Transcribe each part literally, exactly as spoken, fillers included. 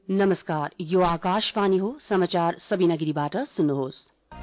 नमस्कार, यो आकाशवाणी हो। समाचार सबिना गिरीबाट सुन्नुहोस्।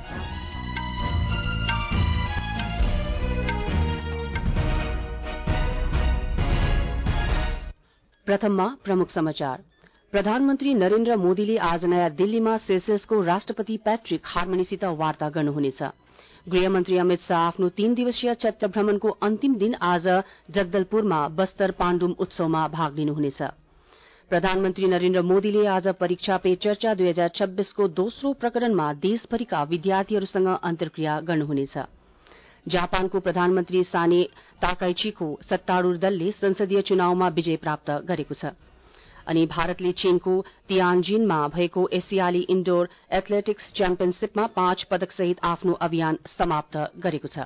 प्रथममा प्रमुख समाचार। प्रधानमन्त्री नरेन्द्र मोदीले आज नयाँ दिल्लीमा सेशेल्सको राष्ट्रपति प्याट्रिक हार्मनीसित वार्ता गर्नुहुनेछ। गृहमन्त्री अमित शाह आफ्नो तीन दिवसीय क्षेत्र भ्रमणको अन्तिम दिन आज जगदलपुरमा बस्तर पाण्डुम उत्सवमा भाग लिनुहुनेछ। प्रधानमन्त्री नरेन्द्र मोदीले आज परीक्षा पे चर्चा दुई हजार छब्बीसको दोस्रो प्रकरणमा देशभरिका विद्यार्थीहरूसँग अन्तर्क्रिया गर्नुहुनेछ। जापानको प्रधानमन्त्री साने ताकाइचीको सत्तारूढ़ दलले संसदीय चुनावमा विजय प्राप्त गरेको छ। अनि भारतले चीनको तियानजिनमा भएको एसियाली इन्डोर एथलेटिक्स च्याम्पियनशीपमा पाँच पदकसहित आफ्नो अभियान समाप्त गरेको छ।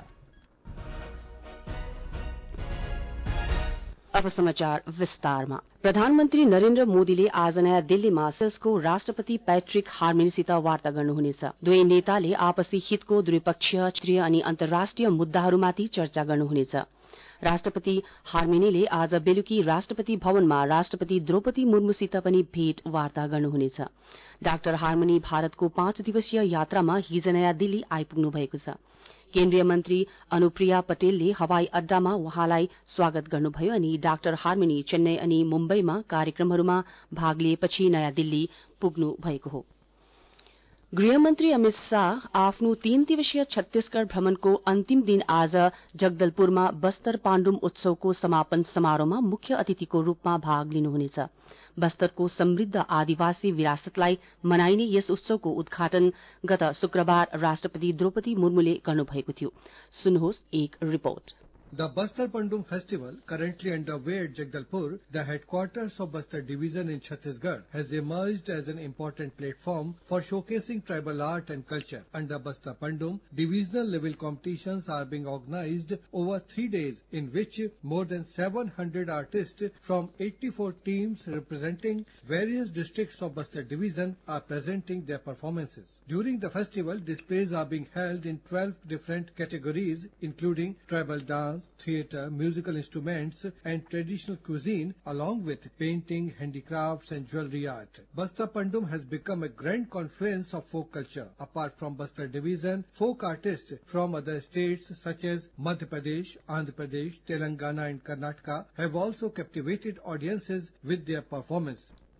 अब समाचार विस्तारमा। प्रधानमन्त्री नरेन्द्र मोदीले आज नयाँ दिल्लीमा सेशेल्सको राष्ट्रपति प्याट्रिक हार्मनीसित वार्ता गर्नुहुनेछ। दुवै नेताले आपसी हितको द्विपक्षीय, क्षेत्रीय अनि अन्तर्राष्ट्रिय मुद्दाहरूमाथि चर्चा गर्नुहुनेछ। राष्ट्रपति हार्मनीले आज बेलुकी राष्ट्रपति भवनमा राष्ट्रपति द्रौपदी मुर्मुसित पनि भेटवार्ता गर्नुहुनेछ। डाक्टर हार्मनी भारतको पाँच दिवसीय यात्रामा हिज नयाँ दिल्ली आइपुग्नु भएको छ। केन्द्रीय मन्त्री अनुप्रिया पटेलले हवाई अड्डामा उहाँलाई स्वागत गर्नुभयो अनि डाक्टर हार्मनी चेन्नई अनि मुम्बईमा कार्यक्रमहरूमा भाग लिएपछि नयाँ दिल्ली पुग्नु भएको हो। गृहमन्त्री अमित शाह आफ्नो तीन दिवसीय छत्तीसगढ़ भ्रमणको अन्तिम दिन आज जगदलपुरमा बस्तर पाण्डुम उत्सवको समापन समारोहमा मुख्य अतिथिको रूपमा भाग लिनुहुनेछ। बस्तरको समृद्ध आदिवासी विरासतलाई मनाइने यस उत्सवको उद्घाटन गत शुक्रबार राष्ट्रपति द्रौपदी मुर्मुले गर्नुभएको थियो। सुन्नुहोस् एक report. The Bastar Pandum Festival, currently underway at Jagdalpur, the headquarters of Bastar Division in Chhattisgarh, has emerged as an important platform for showcasing tribal art and culture. Under Bastar Pandum, divisional level competitions are being organized over three days, in which more than seven hundred artists from eighty-four teams representing various districts of Bastar Division are presenting their performances. During the festival, displays are being held in twelve different categories, including tribal dance, theatre, musical instruments, and traditional cuisine, along with painting, handicrafts, and jewelry art. Bastar Pandum has become a grand confluence of folk culture. Apart from Bastar Division, folk artists from other states such as Madhya Pradesh, Andhra Pradesh, Telangana, and Karnataka have also captivated audiences with their performance.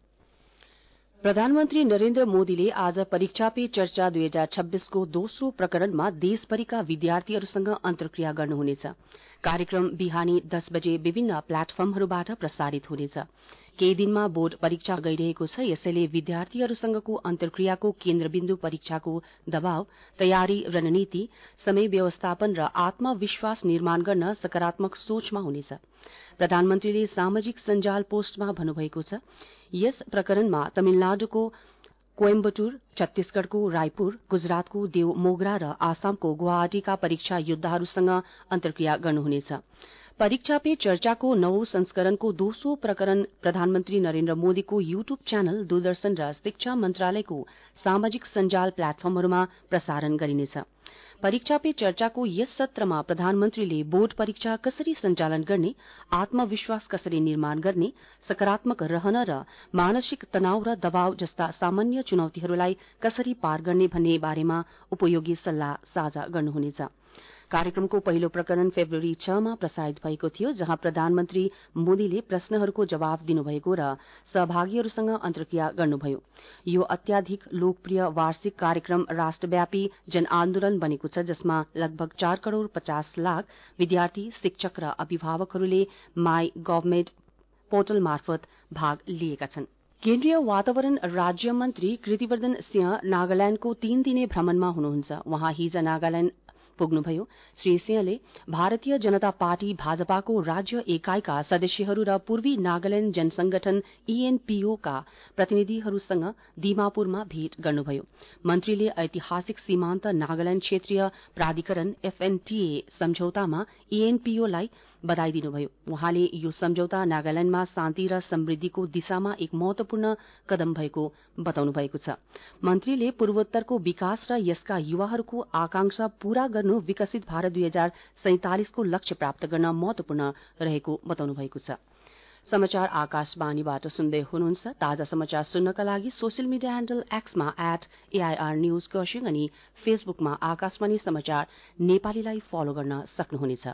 प्रधानमन्त्री नरेन्द्र मोदीले आज परीक्षा pay चर्चा दुई हजार छब्बीसको दोस्रो प्रकरणमा देशभरिका विद्यार्थीहरूसँग अन्तर्क्रिया गर्नुहुनेछ। कार्यक्रम बिहानी दस बजे विभिन्न प्लेटफर्महरूबाट प्रसारित हुनेछ। केही दिनमा बोर्ड परीक्षा गइरहेको छ, यसैले विद्यार्थीहरूसँगको अन्तर्क्रियाको केन्द्रबिन्दु परीक्षाको दबाव, तयारी रणनीति, समय व्यवस्थापन र आत्मविश्वास निर्माण गर्न सकारात्मक सोचमा हुनेछ। प्रधानमन्त्रीले सामाजिक सञ्जाल पोस्टमा भन्नुभएको छ, यस प्रकरणमा तमिलनाडुको कोइम्बटूर, छत्तीसगढ़को रायपुर, गुजरातको देवमोगरा र आसामको गुवाहाटीका परीक्षा योद्धाहरूसँग अन्तर्क्रिया गर्नुहुनेछ। परीक्षा पे चर्चाको नवौं संस्करणको दोस्रो प्रकरण प्रधानमन्त्री नरेन्द्र मोदीको यूट्यूब च्यानल, दूरदर्शन र शिक्षा मन्त्रालयको सामाजिक सञ्जाल प्लेटफर्महरूमा प्रसारण गरिनेछ। परीक्षा पे चर्चाको यस सत्रमा प्रधानमन्त्रीले बोर्ड परीक्षा कसरी सञ्चालन गर्ने, आत्मविश्वास कसरी निर्माण गर्ने, सकारात्मक रहन र मानसिक तनाव र दबाव जस्ता सामान्य चुनौतीहरूलाई कसरी पार गर्ने भन्ने बारेमा उपयोगी सल्लाह साझा गर्नुहुनेछ। कार्यक्रमको पहिलो प्रकरण फेब्रुअरी छमा प्रसारित भएको थियो, जहाँ प्रधानमन्त्री मोदीले प्रश्नहरूको जवाब दिनुभएको र सहभागीहरूसँग अन्तर्क्रिया गर्नुभयो। यो अत्याधिक लोकप्रिय वार्षिक कार्यक्रम राष्ट्रव्यापी जनआन्दोलन बनेको छ, जसमा लगभग चार करोड़ पचास लाख विद्यार्थी, शिक्षक र अभिभावकहरूले माई गभर्नमेन्ट पोर्टल मार्फत भाग लिएका छन्। केन्द्रीय वातावरण राज्य मन्त्री कृतिवर्धन सिंह नागाल्याण्डको तीन दिने भ्रमणमा हुनुहुन्छ। उहाँ हिज नागाल्याण्ड पुग्नुभयो। श्री सिंहले भारतीय जनता पार्टी भाजपाको राज्य एकाइका सदस्यहरू र पूर्वी नागाल्याण्ड जनसंगठन ईएनपीओ का प्रतिनिधिहरूसँग दिमापुरमा भेट गर्नुभयो। मन्त्रीले ऐतिहासिक सीमान्त नागाल्याण्ड क्षेत्रीय प्राधिकरण एफएनटीए सम्झौतामा ईएनपीओलाई बधाई दिनुभयो। उहाँले यो सम्झौता नागाल्याण्डमा शान्ति र समृद्धिको दिशामा एक महत्वपूर्ण कदम भएको बताउनु भएको छ। मन्त्रीले पूर्वोत्तरको विकास र यसका युवाहरूको आकांक्षा पूरा गर्नु विकसित भारत दुई हजार सैंतालिसको लक्ष्य प्राप्त गर्न महत्वपूर्ण रहेको बताउनु भएको छ। समाचार आकाशवाणीबाट सुन्दै हुनुहुन्छ। ताजा समाचार सुन्नका लागि सोशल मिडिया ह्याण्डल एक्समा एट एआईआर न्यूज खरसाङ अनि फेसबुकमा आकाशवाणी समाचार नेपालीलाई फलो गर्न सक्नुहुनेछ।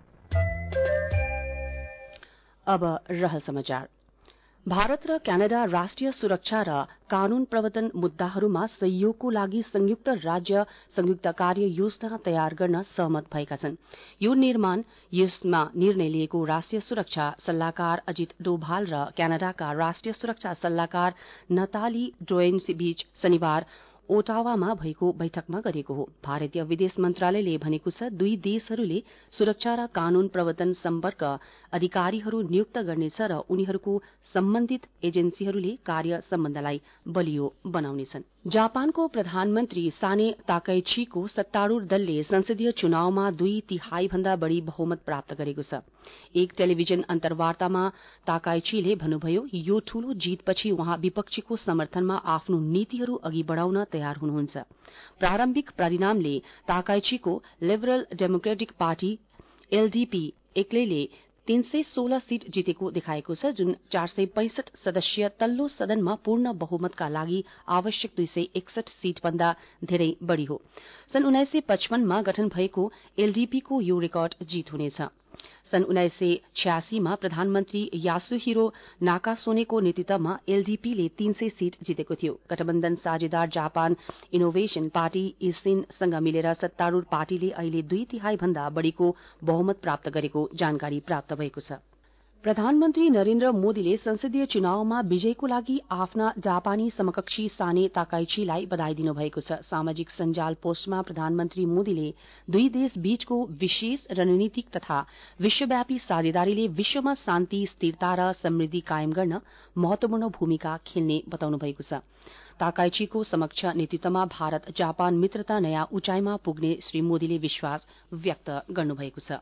अब रहल समाचार। भारत र क्यानाडा राष्ट्रिय सुरक्षा र कानून प्रवर्तन मुद्दाहरूमा सहयोगको लागि संयुक्त राज्य संयुक्त कार्य योजना तयार गर्न सहमत भएका छन्। यो निर्माण यसमा निर्णय लिएको राष्ट्रिय सुरक्षा सल्लाहकार अजित डोभाल र क्यानाडाका राष्ट्रिय सुरक्षा सल्लाहकार नताली ड्रोयन्स बीच शनिबार ओटावामा भएको बैठकमा गरिएको हो। भारतीय विदेश मन्त्रालयले भनेको छ दुई देशहरूले सुरक्षा र कानून प्रवर्तन सम्पर्क अधिकारीहरू नियुक्त गर्नेछ र उनीहरूको सम्बन्धित एजेन्सीहरूले कार्य सम्बन्धलाई बलियो बनाउनेछन्। जापानको प्रधानमन्त्री साने ताकाइचीको सत्तारूढ़ दलले संसदीय चुनावमा दुई तिहाई भन्दा बढ़ी बहुमत प्राप्त गरेको छ। एक टेलिभिजन अन्तर्वार्तामा ताकाइचीले भन्नुभयो यो ठूलो जीतपछि उहाँ विपक्षीको समर्थनमा आफ्नो नीतिहरू अघि बढ़ाउन तयार हुनुहुन्छ। प्रारम्भिक परिणामले ताकाइचीको लिबरल डेमोक्रेटिक पार्टी एलडीपी एक्लैले तीन सय सोह्र सीट जितेको देखाएको छ, जुन चार सय पैंसठ सदस्यीय तल्लो सदनमा पूर्ण बहुमतका लागि आवश्यक दुई सय एकसठ सीट भन्दा धेरै बढ़ी हो। सन् उन्नाइस सय पचपन्नमा गठन भएको एलडीपीको यो रेकर्ड जीत हुनेछ। सन् उन्नाइस सय छयासीमा प्रधानमन्त्री यासुहिरो नाकासोनेको नेतृत्वमा एलडीपीले तीन सय सीट जितेको थियो। गठबन्धन साझेदार जापान इनोभेशन पार्टी इसिनसँग मिलेर सत्तारूढ़ पार्टीले अहिले दुई तिहाई भन्दा बढ़ीको बहुमत प्राप्त गरेको जानकारी प्राप्त भएको छ। प्रधानमन्त्री नरेन्द्र मोदीले संसदीय चुनावमा विजयको लागि आफ्ना जापानी समकक्षी साने ताकाइचीलाई बधाई दिनुभएको छ। सामाजिक सञ्जाल पोस्टमा प्रधानमन्त्री मोदीले दुई देश बीचको विशेष रणनीतिक तथा विश्वव्यापी साझेदारीले विश्वमा शान्ति स्थिरता र समृद्धि कायम गर्न महत्वपूर्ण भूमिका खेल्ने बताउनु भएको छ। ताकाइचीको समक्ष नेतृत्वमा भारत जापान मित्रता नयाँ उचाइमा पुग्ने श्री मोदीले विश्वास व्यक्त गर्नुभएको छ।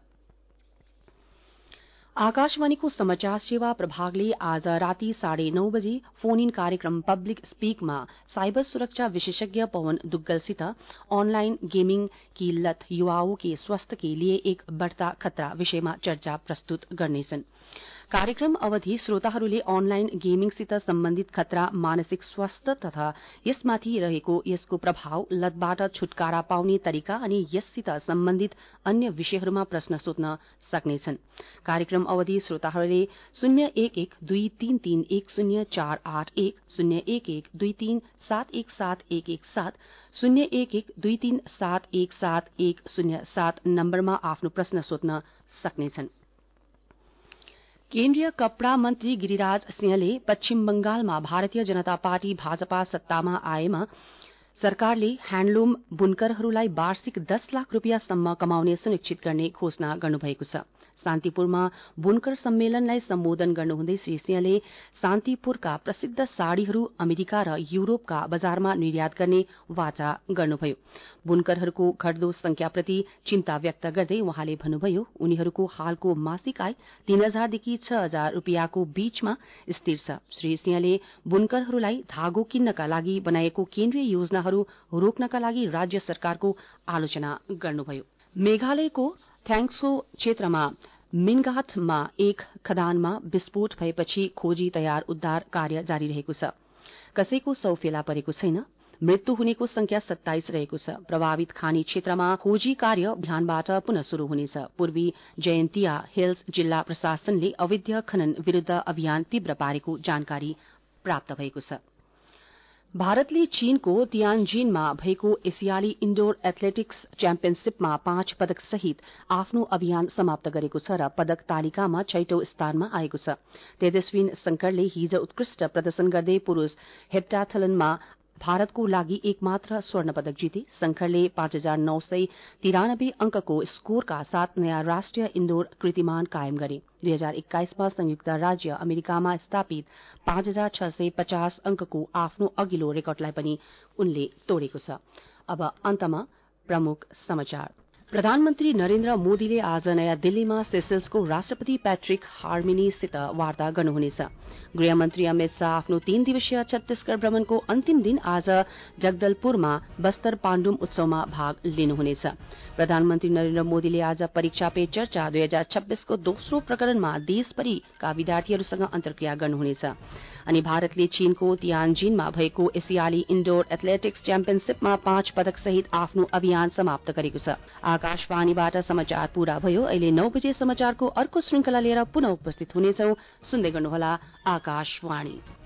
आकाशवाणीको समाचार सेवा प्रभागले आज राति साढ़े नौ बजे फोन इन कार्यक्रम पब्लिक स्पीकमा साइबर सुरक्षा विशेषज्ञ पवन दुग्गलसित ऑनलाइन गेमिंग की लत युवाओं के स्वास्थ्य के लिए एक बढ़ता खतरा विषयमा चर्चा प्रस्तुत गर्नेछन्। कार्यक्रम अवधि श्रोताहरूले अनलाइन गेमिङसित सम्बन्धित खतरा, मानसिक स्वास्थ्य तथा यसमाथि रहेको यसको प्रभाव, लतबाट छुटकारा पाउने तरिका अनि यससित सम्बन्धित अन्य विषयहरूमा प्रश्न सोध्न सक्नेछन्। कार्यक्रम अवधि श्रोताहरूले शून्य एक एक दुई तीन तीन एक शून्य चार आठ एक, शून्य एक एक दुई तीन सात एक सात एक एक सात, शून्य एक एक दुई तीन सात एक सात एक शून्य सात नम्बरमा आफ्नो प्रश्न सोध्न सक्नेछन्। केन्द्रीय कपड़ा मन्त्री गिरिराज सिंहले पश्चिम बंगालमा भारतीय जनता पार्टी भाजपा सत्तामा आएमा सरकारले ह्याण्डलूम बुनकरहरूलाई वार्षिक दस लाख रूपियाँसम्म कमाउने सुनिश्चित गर्ने घोषणा गर्नुभएको छ। शान्तिपुरमा बुनकर सम्मेलनलाई सम्बोधन गर्नुहुँदै श्री सिंहले शान्तिपुरका प्रसिद्ध साड़ीहरू अमेरिका र युरोपका बजारमा निर्यात गर्ने वाचा गर्नुभयो। बुनकरहरूको घट्दो संख्याप्रति चिन्ता व्यक्त गर्दै उहाँले भन्नुभयो उनीहरूको हालको मासिक आय तीन हजारदेखि छ हजार रूपियाँको बीचमा स्थिर छ। श्री सिंहले बुनकरहरूलाई धागो किन्नका लागि बनाएको केन्द्रीय योजनाहरू रोक्नका लागि राज्य सरकारको आलोचना गर्नुभयो। मेघालयको थ्याङ्सो क्षेत्रमा मिनगाथमा एक खदानमा विस्फोट भएपछि खोजी तयार उद्धार कार्य जारी रहेको छ। कसैको शव फेला परेको छैन। मृत्यु हुनेको संख्या सत्ताइस रहेको छ। प्रभावित खानी क्षेत्रमा खोजी कार्य बिहानबाट पुनः शुरू हुनेछ। पूर्वी जयन्तिया हिल्स जिल्ला प्रशासनले अवैध खनन विरूद्ध अभियान तीव्र पारेको जानकारी प्राप्त भएको छ। भारतले चीनको तियानजिनमा भएको एसियाली इन्डोर एथलेटिक्स च्याम्पियनशीपमा पाँच पदक सहित आफ्नो अभियान समाप्त गरेको छ र पदक तालिकामा छैटौं स्थानमा आएको छ। तेजस्विन शंकरले हिज उत्कृष्ट प्रदर्शन गर्दै पुरूष हेप्टाथलनमा भारतको लागि एकमात्र स्वर्ण पदक जिते। शंकरले पाँच हजार नौ सय तिरानब्बे अंकको स्कोरका साथ नयाँ राष्ट्रिय इन्डोर कीर्तिमान कायम गरे। दुई हजार एक्काइसमा संयुक्त राज्य अमेरिकामा स्थापित पाँच हजार छ सय पचास अंकको आफ्नो अघिल्लो रेकर्डलाई पनि उनले तोडेको छ। अब अन्तमा प्रमुख समाचार। प्रधानमन्त्री नरेन्द्र मोदीले आज नयाँ दिल्लीमा सेसेल्सको राष्ट्रपति प्याट्रिक हार्मिनीसित वार्ता गर्नुहुनेछ। गृहमन्त्री अमित शाह आफ्नो तीन दिवसीय छत्तीसगढ़ भ्रमणको अन्तिम दिन आज जगदलपुरमा बस्तर पाण्डुम उत्सवमा भाग लिनुहुनेछ। प्रधानमन्त्री नरेन्द्र मोदीले आज परीक्षा पे चर्चा दुई हजार छब्बीसको दोस्रो प्रकरणमा देशभरिका विद्यार्थीहरूसँग अन्तर्क्रिया गर्नुहुनेछ। अनि भारतले चीनको तियानजिनमा भएको एसियाली इन्डोर एथलेटिक्स च्याम्पियनशीपमा पाँच पदक सहित आफ्नो अभियान समाप्त गरेको छ। आकाशवाणीबाट समाचार पूरा भयो। अहिले नौ बजे समाचारको अर्को श्रृंखला लिएर पुनः उपस्थित हुनेछौं। सुन्दै गर्नुहोला आकाशवाणी।